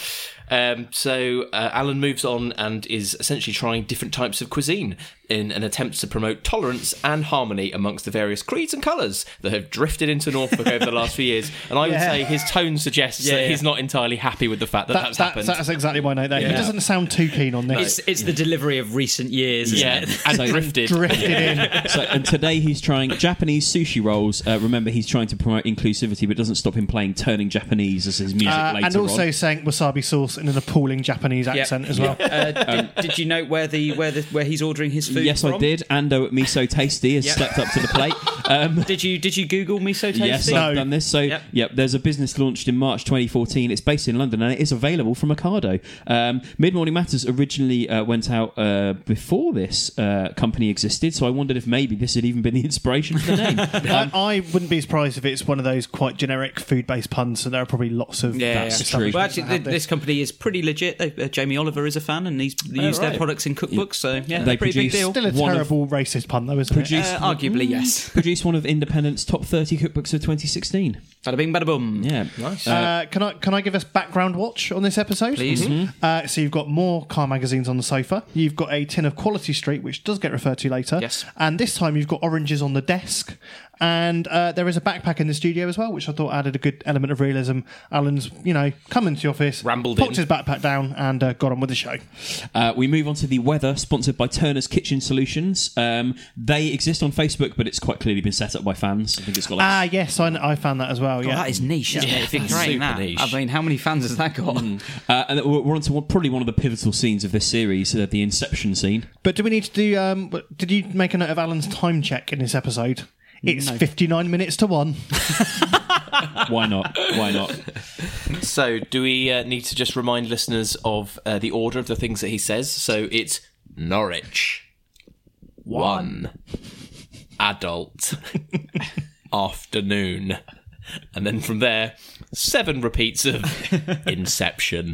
So Alan moves on and is essentially trying different types of cuisine in an attempt to promote tolerance and harmony amongst the various creeds and colours that have drifted into Norfolk over the last few years. And I would say his tone suggests that he's not entirely happy with the fact that's happened. That's exactly my note there. He doesn't sound too keen on this. It's the delivery of recent years, isn't it? And drifted in. And today he's trying Japanese sushi rolls. Remember, he's trying to promote inclusivity, but doesn't stop him playing Turning Japanese as his music later and also on. saying wasabi sauce in an appalling Japanese accent as well. Did you note where he's ordering his food Yes, from? I did. Ando at Miso Tasty has stepped up to the plate. Did you Google Miso Tasty? Yes, I've done this. So, there's a business launched in March 2014. It's based in London and it is available from Ocado. Mid Morning Matters originally went out before this company existed, so I wondered if maybe this had even been the inspiration for the name. I wouldn't be surprised if it's one of those quite generic food-based puns, so there are probably lots of... That's true. Well, actually, this company is pretty legit. Jamie Oliver is a fan and he's used their products in cookbooks, so they pretty big deal. Still a terrible racist pun, though, isn't it? Arguably, yes. Produced one of Independent's top 30 cookbooks of 2016. Bada bing, bada boom. Yeah. Nice. Can I give us background watch on this episode? Please. So you've got more car magazines on the sofa. You've got a tin of Quality Street, which does get referred to later. Yes. And this time you've got oranges on the desk. And there is a backpack in the studio as well, which I thought added a good element of realism. Alan's, come into the office, popped his backpack down, and got on with the show. We move on to the weather, sponsored by Turner's Kitchen Solutions. They exist on Facebook, but it's quite clearly been set up by fans. I think it's got yes, I found that as well. God, that is niche, isn't it? If you're creating that, niche. I mean, how many fans has that got? And we're on to probably one of the pivotal scenes of this series, the Inception scene. But do we need to do? Did you make a note of Alan's time check in this episode? It's 59 minutes to 1. Why not? So, do we need to just remind listeners of the order of the things that he says? So, it's Norwich, 1, adult, afternoon, and then from there, 7 repeats of Inception.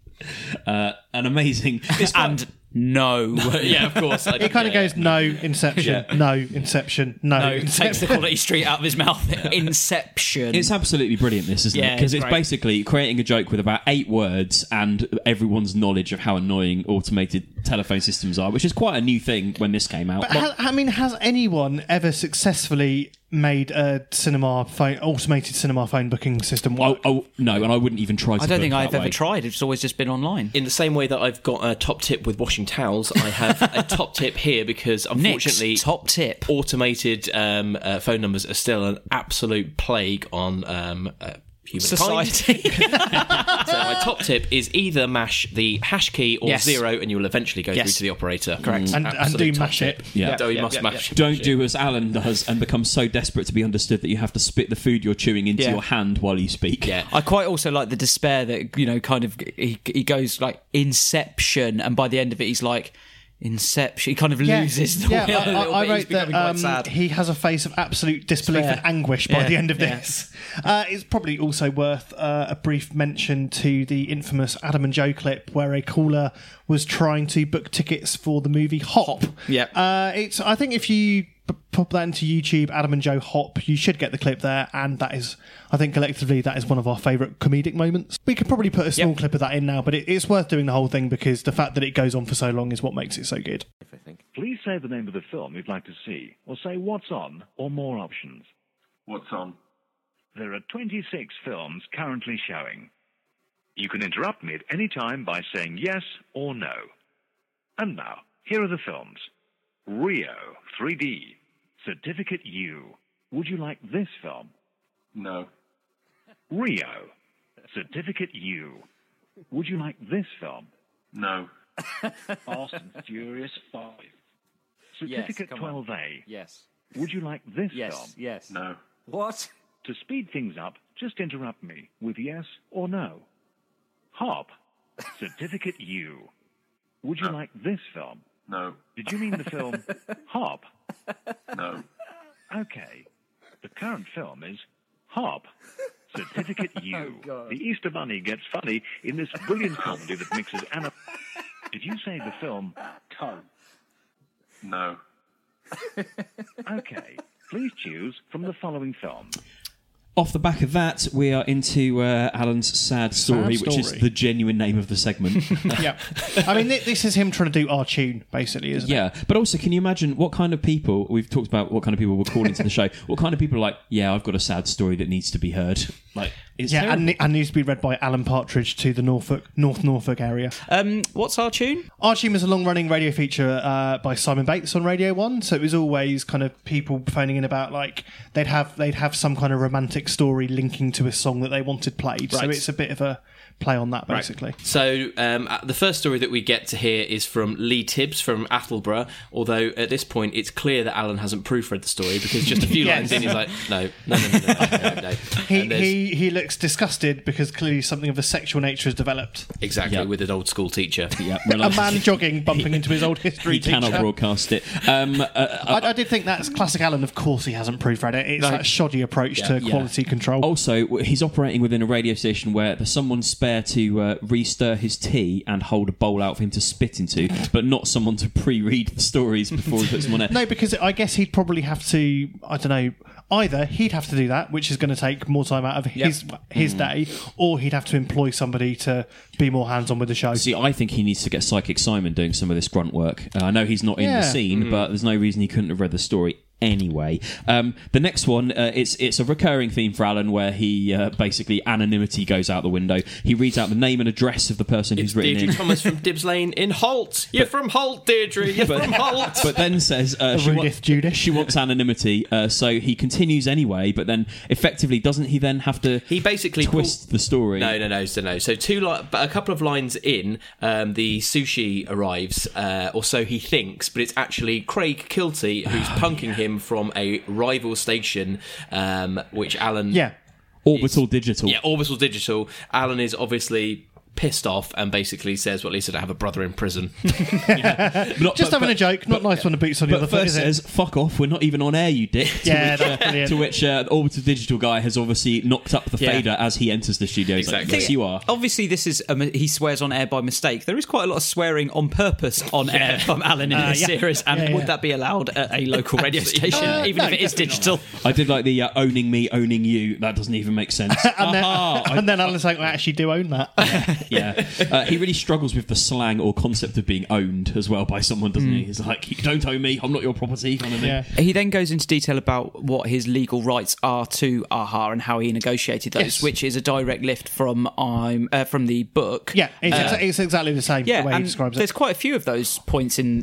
An amazing... And... No. Yeah, of course. It kind of goes, no, Inception, no, Inception, no. Inception. Takes the Quality Street out of his mouth. Inception. It's absolutely brilliant, this, isn't it? Because it's basically creating a joke with about 8 words and everyone's knowledge of how annoying automated telephone systems are, which is quite a new thing when this came out. But has anyone ever successfully made a automated cinema phone booking system work? Oh, no, and I wouldn't even try to. I don't think I've ever tried. It's always just been online. In the same way that I've got a top tip with washing towels, I have a top tip here because unfortunately, top tip automated phone numbers are still an absolute plague on humankind. Society. So my top tip is either mash the hash key or 0 and you will eventually go through to the operator. Correct. And do mash it. You must mash. Don't do as Alan does and become so desperate to be understood that you have to spit the food you're chewing into your hand while you speak. Yeah. I quite also like the despair that, kind of, he goes like Inception, and by the end of it he's like, Inception. He kind of loses the will a little bit. I He's wrote becoming quite sad. that he has a face of absolute disbelief and anguish by the end of this. It's probably also worth a brief mention to the infamous Adam and Joe clip where a caller was trying to book tickets for the movie Hop. Yeah. I think if you pop that into YouTube, Adam and Joe Hop, you should get the clip there, and that is, I think collectively, that is one of our favourite comedic moments. We could probably put a small clip of that in now, but it's worth doing the whole thing because the fact that it goes on for so long is what makes it so good. Please say the name of the film you'd like to see, or say what's on, or more options. What's on? There are 26 films currently showing. You can interrupt me at any time by saying yes or no. And now, here are the films. Rio 3D. Certificate U. Would you like this film? No. Rio. Certificate U. Would you like this film? No. Fast and Furious 5. Certificate 12A. Yes. Would you like this film? Yes. No. What? To speed things up, just interrupt me with yes or no. Hop. Certificate U. Would you like this film? No. Did you mean the film Hop? No. Okay. The current film is Hop. Certificate U. The Easter Bunny gets funny in this brilliant comedy that mixes Anna... Did you say the film Toe? No. Okay. Please choose from the following films. off the back of that, we are into Alan's sad story, which is the genuine name of the segment. Yeah. I mean, this is him trying to do our tune, basically, isn't it? Yeah, but also, can you imagine what kind of people, we've talked about what kind of people were calling to the show, what kind of people are like, yeah, I've got a sad story that needs to be heard. Like, it's terrible. and needs to be read by Alan Partridge to the North Norfolk area. What's our tune? Our tune was a long-running radio feature by Simon Bates on Radio 1, so it was always kind of people phoning in about, like, they'd have some kind of romantic story linking to a song that they wanted played, so it's a bit of a play on that, basically. Right. So the first story that we get to hear is from Lee Tibbs from Attleborough, although at this point it's clear that Alan hasn't proofread the story, because just a few lines in he's like, no. He looks disgusted because clearly something of a sexual nature has developed. Exactly, with an old school teacher. A man jogging, bumping into his old history teacher. He cannot broadcast it. I did think that's classic Alan. Of course he hasn't proofread it. It's that shoddy approach to quality control. Also, he's operating within a radio station where there's someone spare to re-stir his tea and hold a bowl out for him to spit into, but not someone to pre-read the stories before he puts them on air. No, because I guess he'd probably have to, I don't know, either he'd have to do that, which is going to take more time out of his day, or he'd have to employ somebody to be more hands-on with the show. See, I think he needs to get Psychic Simon doing some of this grunt work. I know he's not in the scene, but there's no reason he couldn't have read the story anyway. The next one, it's a recurring theme for Alan, where he basically, anonymity goes out the window. He reads out the name and address of the person who's written Deirdre in. Thomas from Dibbs Lane in Holt. You're from Holt, Deirdre. You're from Holt. But then says she wants anonymity, so he continues anyway. But then, effectively, doesn't he then have to? He basically twist the story. No. So a couple of lines in, the sushi arrives, or so he thinks, but it's actually Craig Kilty who's punking him from a rival station, which Alan... Orbital Digital. Yeah, Orbital Digital. Alan is obviously pissed off and basically says, well, at least I don't have a brother in prison. Just having a joke, not nice when the boot's on the other foot, is it? Says, fuck off, we're not even on air, you dick. To which the Orbital Digital guy has obviously knocked up the fader as he enters the studio. He's Exactly. like, yes, you are. Obviously, this is he swears on air by mistake. There is quite a lot of swearing on purpose on air from Alan in this series, and would that be allowed at a local radio station, even if it is digital? I did like the owning me, owning you. That doesn't even make sense. and then Alan's like, I actually do own that. Yeah. He really struggles with the slang or concept of being owned as well by someone, doesn't he? He's like, you don't own me, I'm not your property, kind of thing. He then goes into detail about what his legal rights are to AHA and how he negotiated those, which is a direct lift from the book. Yeah, it's exactly the same the way he describes it. There's quite a few of those points in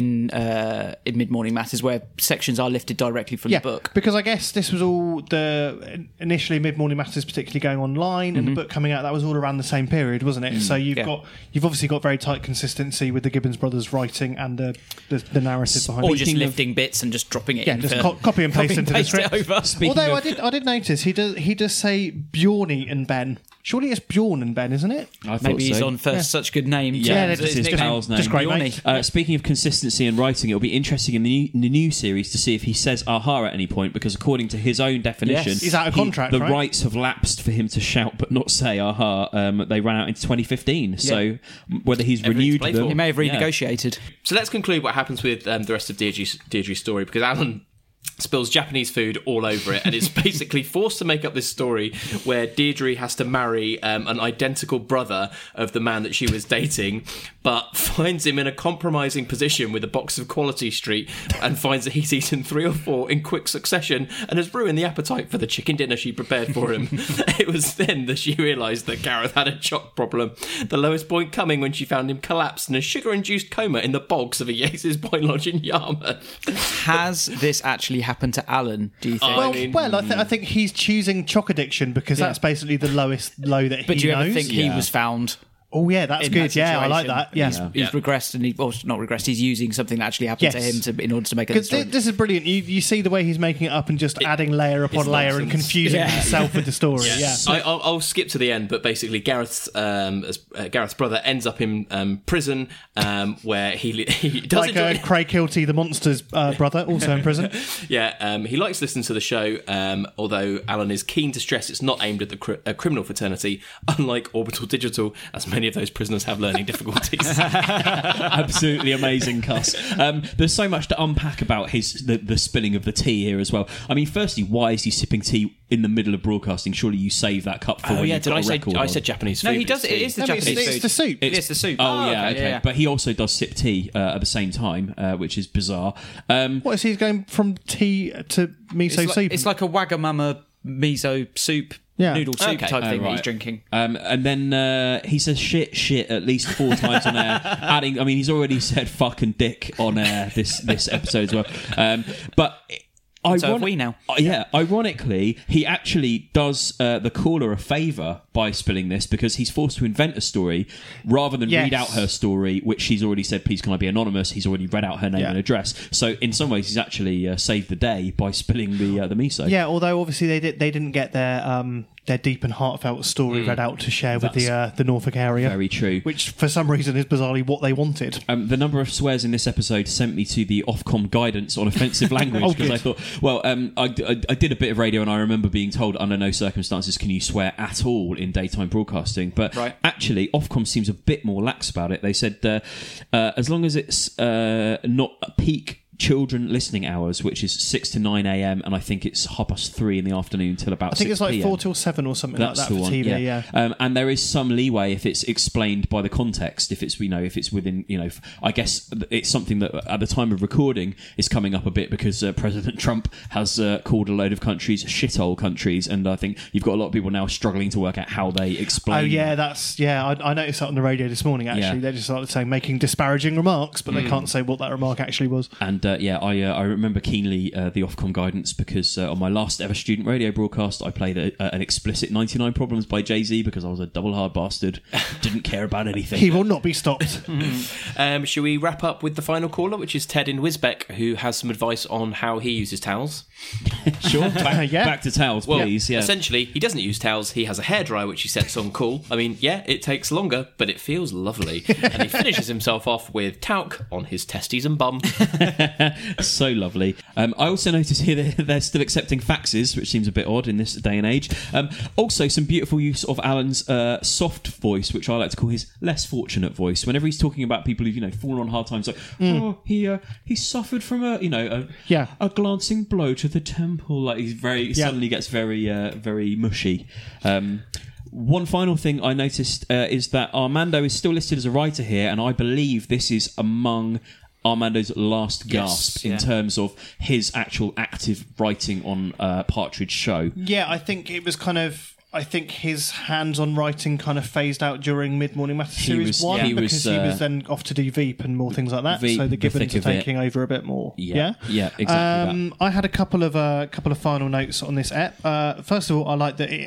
Mid-Morning Matters where sections are lifted directly from the book. Because I guess this was all initially Mid-Morning Matters, particularly going online, and the book coming out, that was all around the same period, wasn't it? So you've obviously got very tight consistency with the Gibbons brothers writing and the narrative behind it. Or just lifting bits and just dropping it in. Just copy and paste into the script. Although I did notice he does say Bjorny and Ben. Surely it's Bjorn and Ben, isn't it? Maybe he's on first such good name. That's his pal's name. Just great, mate. Speaking of consistency and writing, it'll be interesting in the new series to see if he says AHA at any point, because according to his own definition, he's out of contract. The rights have lapsed for him to shout but not say AHA. They ran out in 2015. So whether he's renewed them, he may have renegotiated. So let's conclude what happens with the rest of Deirdre's story, because Alan spills Japanese food all over it and is basically forced to make up this story where Deirdre has to marry an identical brother of the man that she was dating, but finds him in a compromising position with a box of Quality Street and finds that he's eaten 3 or 4 in quick succession and has ruined the appetite for the chicken dinner she prepared for him. It was then that she realised that Gareth had a choc problem, the lowest point coming when she found him collapsed in a sugar-induced coma in the bogs of a Yates's Point Lodge in Yarmouth. Has this actually happened to Alan, do you think? I think he's choosing choc addiction because that's basically the lowest low that he knows. But do you ever think he was found? Oh yeah, that's good. I like that. Yes, he's regressed, and not regressed. He's using something that actually happened to him in order to make it. This is brilliant. You see the way he's making it up and just adding layer upon layer and confusing himself with the story. Yes. Yeah, I'll skip to the end, but basically Gareth's brother ends up in prison, where he does like Craig Kilty, the Monster's brother, also in prison. He likes listening to the show, although Alan is keen to stress it's not aimed at the criminal fraternity, unlike Orbital Digital, as many any of those prisoners have learning difficulties. Absolutely amazing, Cuss. There's so much to unpack about the spilling of the tea here as well. I mean, firstly, why is he sipping tea in the middle of broadcasting? Surely you save that cup for when you've got a record on. I said Japanese food. No, he does. It is the Japanese food. It's the soup. It's the soup. Oh, yeah, okay. But he also does sip tea at the same time, which is bizarre. What is he going from tea to miso soup? It's like a Wagamama miso soup. Yeah. Noodle soup type thing that he's drinking. And then he says shit at least 4 times on air. Adding, I mean, he's already said fuck and dick on air this episode as well. But so have we now. Ironically, he actually does the caller a favour by spilling this, because he's forced to invent a story rather than read out her story, which she's already said, please can I be anonymous. He's already read out her name and address. So in some ways, he's actually saved the day by spilling the miso. Yeah, although obviously they didn't get their deep and heartfelt story read out to share with the Norfolk area. Very true. Which, for some reason, is bizarrely what they wanted. The number of swears in this episode sent me to the Ofcom guidance on offensive language, because I thought, well, I did a bit of radio and I remember being told under no circumstances can you swear at all in daytime broadcasting. But actually, Ofcom seems a bit more lax about it. They said as long as it's not a peak children listening hours, which is 6 to 9 a.m, and I think it's 3:30 in the afternoon till about 6 p.m. I think it's like 4 till 7 or something like that for TV. Yeah. And there is some leeway if it's explained by the context. If it's if it's within I guess it's something that at the time of recording is coming up a bit because President Trump has called a load of countries shithole countries, and I think you've got a lot of people now struggling to work out how they explain. Oh yeah, I noticed that on the radio this morning. Actually, they just started saying making disparaging remarks, but they can't say what that remark actually was. And I remember keenly the Ofcom guidance because on my last ever student radio broadcast, I played an explicit 99 Problems by Jay-Z because I was a double hard bastard, didn't care about anything. He will not be stopped. Shall we wrap up with the final caller, which is Ted in Wisbeck, who has some advice on how he uses towels? Sure. Back to towels, please. Yeah. Essentially, he doesn't use towels. He has a hairdryer which he sets on cool. I mean, it takes longer, but it feels lovely. And he finishes himself off with talc on his testes and bum. So lovely. I also noticed here that they're still accepting faxes, which seems a bit odd in this day and age. Also, some beautiful use of Alan's soft voice, which I like to call his less fortunate voice. Whenever he's talking about people who've fallen on hard times, like he suffered from a glancing blow to the temple. Like he's suddenly gets very mushy. One final thing I noticed is that Armando is still listed as a writer here, and I believe this is among Armando's last gasp in terms of his actual active writing on Partridge Show. Yeah, I think it was I think his hands-on writing kind of phased out during Mid-Morning Matter Series 1 because he was then off to do Veep and more things like that. So the Gibbons are taking over a bit more. Yeah, exactly that. I had a couple of final notes on this ep. First of all, I like that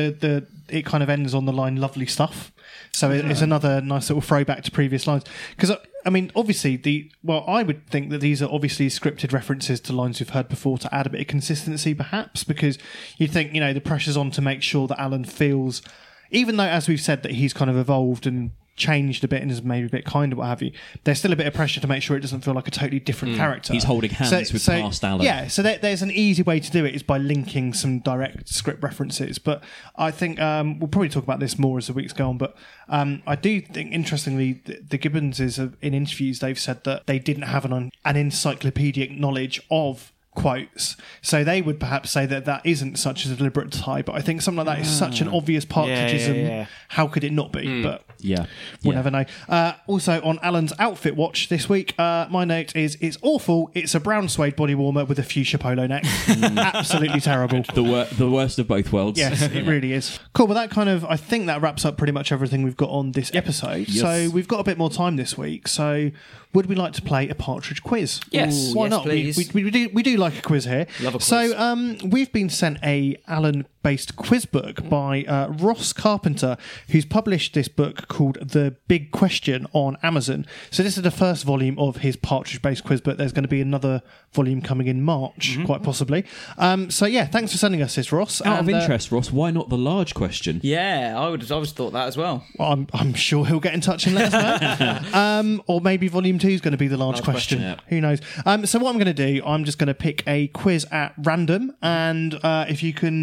it kind of ends on the line "lovely stuff." So it's another nice little throwback to previous lines. Because, I mean, obviously, I would think that these are obviously scripted references to lines we've heard before to add a bit of consistency, perhaps, because you'd think, the pressure's on to make sure that Alan feels, even though, as we've said, that he's kind of evolved and changed a bit and is maybe a bit kinder, what have you, there's still a bit of pressure to make sure it doesn't feel like a totally different character. He's holding hands with past Alan. Yeah, so there's an easy way to do it is by linking some direct script references. But I think we'll probably talk about this more as the weeks go on, but I do think, interestingly, the Gibbonses, in interviews, they've said that they didn't have an encyclopedic knowledge of quotes, so they would perhaps say that isn't such a deliberate tie, but I think something like that is such an obvious Partridgeism. How could it not be? But we'll never know. Also, on Alan's outfit watch this week, my note is it's awful. It's a brown suede body warmer with a fuchsia polo neck. Absolutely terrible. The worst of both worlds. Yes, it really is. Cool. Well, I think that wraps up pretty much everything we've got on this episode. Yes. So we've got a bit more time this week. So would we like to play a Partridge quiz? Yes. Why yes, not? Please. We do like a quiz here. Love a quiz. So we've been sent a Alan-based quiz book by Ross Carpenter, who's published this book called The Big Question on Amazon. So this is the first volume of his Partridge-based quiz book. There's going to be another volume coming in March, quite possibly. So yeah, thanks for sending us this, Ross. Out of interest, Ross, why not the large question? Yeah, I would have thought that as well. I'm sure he'll get in touch and let us know. Or maybe volume 2 is going to be the large question. Yeah. Who knows? So what I'm going to do, I'm just going to pick a quiz at random, and if you can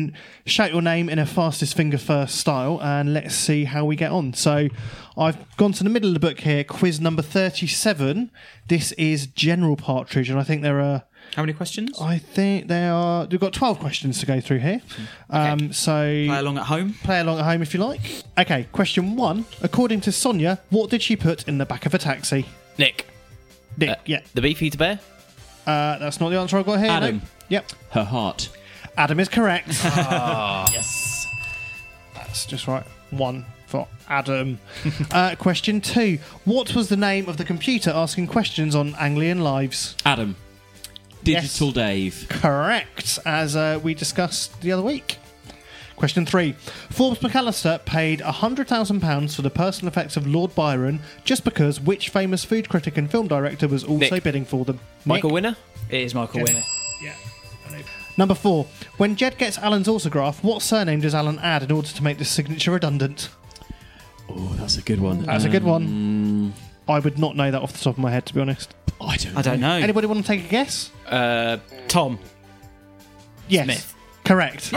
shout your name in a fastest finger first style, and let's see how we get on. So I've gone to the middle of the book here, quiz number 37. This is General Partridge, and I think there are... How many questions? I think we've got 12 questions to go through here. Okay. So play along at home. Play along at home if you like. Okay, question 1. According to Sonia, what did she put in the back of a taxi? Nick. Yeah. The Beefeater Bear? That's not the answer I've got here. Adam. No. Yep. Her heart. Adam is correct. Yes. That's just right. 1 for Adam. Question 2. What was the name of the computer asking questions on Anglian Lives? Adam. Digital Yes. Dave. Correct, as we discussed the other week. Question 3. Forbes McAllister paid £100,000 for the personal effects of Lord Byron just because which famous food critic and film director was also Nick. bidding for them? Michael Winner? It is Michael Winner. Yeah. Number 4. When Jed gets Alan's autograph, what surname does Alan add in order to make the signature redundant? Oh, that's a good one. That's a good one. I would not know that off the top of my head, to be honest. I don't know. Anybody want to take a guess? Tom. Yes. Smith. Correct.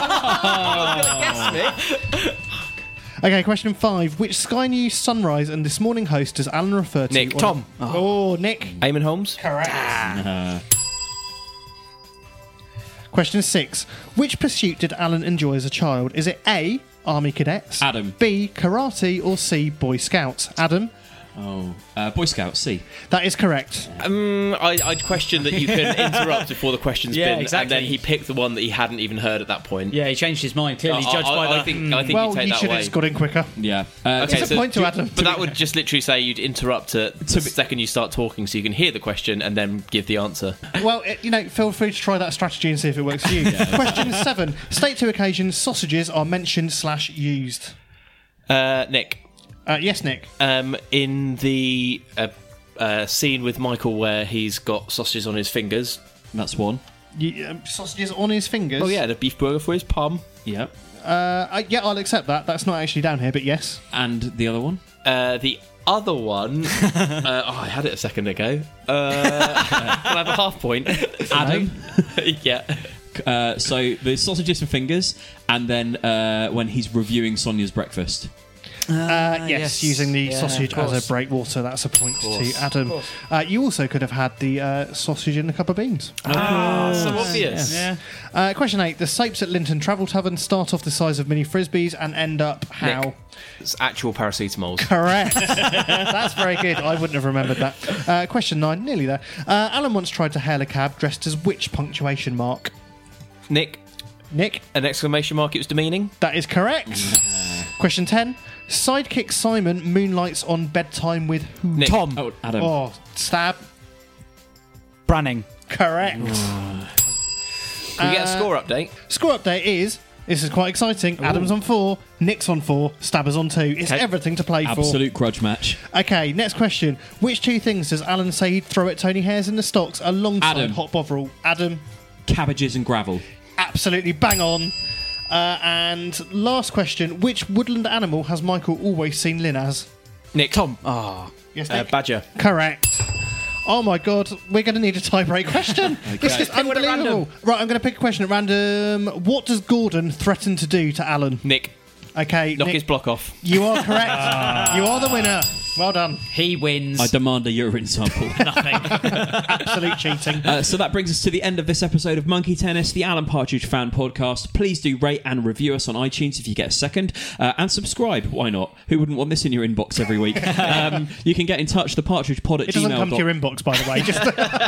Okay, question 5. Which Sky News Sunrise and This Morning host does Alan refer to? Nick. Tom. Oh, Nick. Eamon Holmes? Correct. Question 6. Which pursuit did Alan enjoy as a child? Is it A, Army Cadets, Adam. B, Karate, or C, Boy Scouts? Adam? Oh, Boy Scouts, C. That is correct. I'd question that you can interrupt before the question's Yeah, been, exactly. and then he picked the one that he hadn't even heard at that point. Yeah, he changed his mind. Clearly judged by I that. think Well, you take you that should away. have just got in quicker. Yeah. It's a point to Adam. But that would just literally say you'd interrupt it the second you start talking, so you can hear the question and then give the answer. Well, feel free to try that strategy and see if it works for you. Question 7. State 2 occasions sausages are mentioned / used. Nick. Yes, Nick. In the scene with Michael where he's got sausages on his fingers. That's one. Sausages on his fingers? Oh, yeah, and a beef burger for his palm. Yep. Yeah, I'll accept that. That's not actually down here, but yes. And the other one? The other one... I had it a second ago. Can I have a half point? Adam? Yeah. So the sausages and fingers, and then when he's reviewing Sonia's breakfast. Yes, using the sausage as a breakwater. That's a point to Adam. You also could have had the sausage in a cup of beans. So obvious. Yes. Question 8. The Sapes at Linton Travel Tavern start off the size of mini frisbees and end up how? Nick. It's actual paracetamols. Correct. That's very good. I wouldn't have remembered that. Question 9. Nearly there. Alan once tried to hail a cab dressed as which punctuation mark? Nick. An exclamation mark. It was demeaning. That is correct. Question 10. Sidekick Simon moonlights on Bedtime with who? Nick. Tom. Oh, Adam. Oh, stab. Branning. Correct. Can we get a score update? Score update is... This is quite exciting. Ooh. Adam's on 4, Nick's on 4, Stabber's on 2. It's everything to play for. Absolute grudge match. Okay, next question. Which 2 things does Alan say he'd throw at Tony Hares in the stocks alongside Adam. Hot Bovril? Adam? Cabbages and gravel. Absolutely bang on. And last question. Which woodland animal has Michael always seen Lynn as? Nick. Tom. Yes, Nick? Badger. Correct. Oh my god, we're going to need a tie-break question. This is unbelievable. Right, I'm going to pick a question at random. What does Gordon threaten to do to Alan? Nick. Okay, Knock Nick, his block off. you are correct. You are the winner. Well done. He wins. I demand a urine sample. Nothing. Absolute cheating. So that brings us to the end of this episode of Monkey Tennis, the Alan Partridge fan podcast. Please do rate and review us on iTunes if you get a second. And subscribe. Why not? Who wouldn't want this in your inbox every week? You can get in touch, thepartridgepod@gmail.com. It doesn't come to your inbox, by the way. Just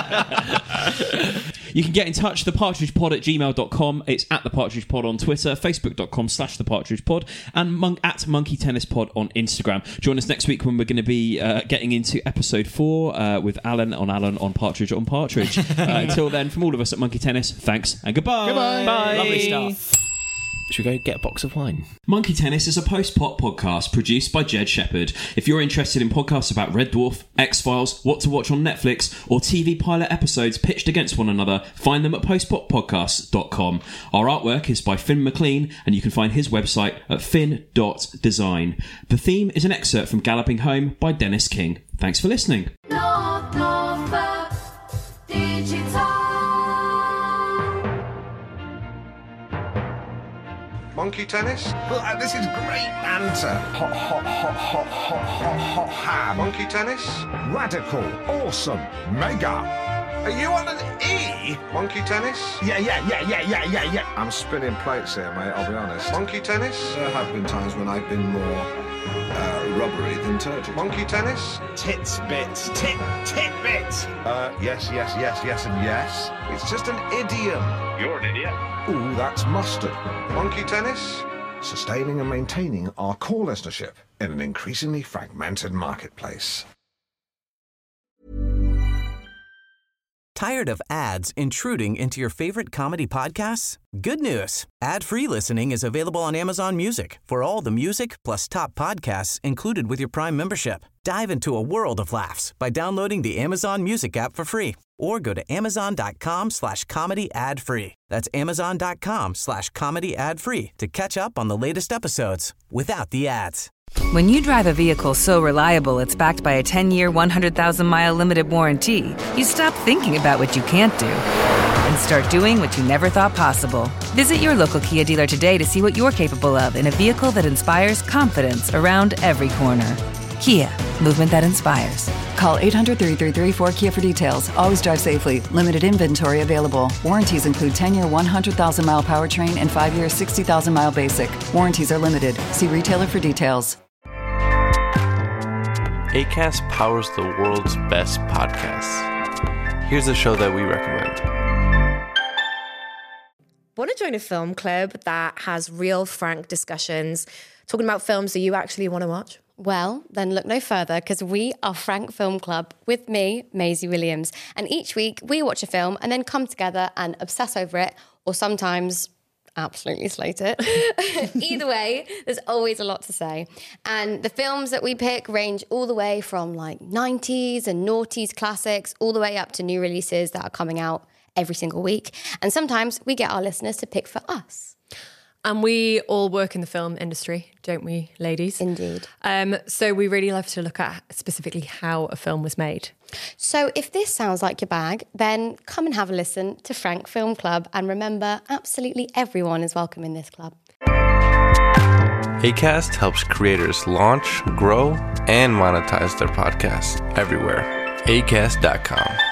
You can get in touch, thepartridgepod@gmail.com. It's at thepartridgepod on Twitter, facebook.com/thepartridgepod, and at Monkey Tennis Pod on Instagram. Join us next week when we're going to be getting into episode 4 with Alan on Partridge on Partridge. Until then, from all of us at Monkey Tennis, thanks and goodbye. Goodbye. Bye. Lovely stuff. Should we go get a box of wine? Monkey Tennis is a post-pop podcast produced by Jed Shepherd. If you're interested in podcasts about Red Dwarf, X-Files, what to watch on Netflix, or TV pilot episodes pitched against one another, find them at postpoppodcasts.com. Our artwork is by Finn McLean, and you can find his website at fin.design. The theme is an excerpt from Galloping Home by Dennis King. Thanks for listening. Norfolk Digital. Monkey tennis? Well, this is great banter. Hot, hot, hot, hot, hot, hot, hot ham. Monkey tennis? Radical, awesome, mega. Are you on an E? Monkey tennis? Yeah. I'm spinning plates here, mate, I'll be honest. Monkey tennis? There have been times when I've been more rubbery than turgid. Monkey tennis? Tits bits. Tit bits. Yes, and yes. It's just an idiom. You're an idiot. Ooh, that's mustard. Monkey tennis? Sustaining and maintaining our core listenership in an increasingly fragmented marketplace. Tired of ads intruding into your favorite comedy podcasts? Good news. Ad-free listening is available on Amazon Music for all the music plus top podcasts included with your Prime membership. Dive into a world of laughs by downloading the Amazon Music app for free or go to amazon.com/comedy ad-free. That's amazon.com/comedy ad-free to catch up on the latest episodes without the ads. When you drive a vehicle so reliable it's backed by a 10-year, 100,000-mile limited warranty, you stop thinking about what you can't do and start doing what you never thought possible. Visit your local Kia dealer today to see what you're capable of in a vehicle that inspires confidence around every corner. Kia, movement that inspires. Call 800-333-4KIA for details. Always drive safely. Limited inventory available. Warranties include 10-year 100,000-mile powertrain and 5-year 60,000-mile basic. Warranties are limited. See retailer for details. Acast powers the world's best podcasts. Here's a show that we recommend. Want to join a film club that has real, frank discussions, talking about films that you actually want to watch? Well, then look no further, because we are Frank Film Club with me, Maisie Williams. And each week we watch a film and then come together and obsess over it, or sometimes absolutely slate it. Either way, there's always a lot to say. And the films that we pick range all the way from like 90s and noughties classics, all the way up to new releases that are coming out every single week. And sometimes we get our listeners to pick for us. And we all work in the film industry, don't we, ladies? Indeed. So we really love to look at specifically how a film was made. So if this sounds like your bag, then come and have a listen to Frank Film Club. And remember, absolutely everyone is welcome in this club. Acast helps creators launch, grow, and monetize their podcasts everywhere. Acast.com.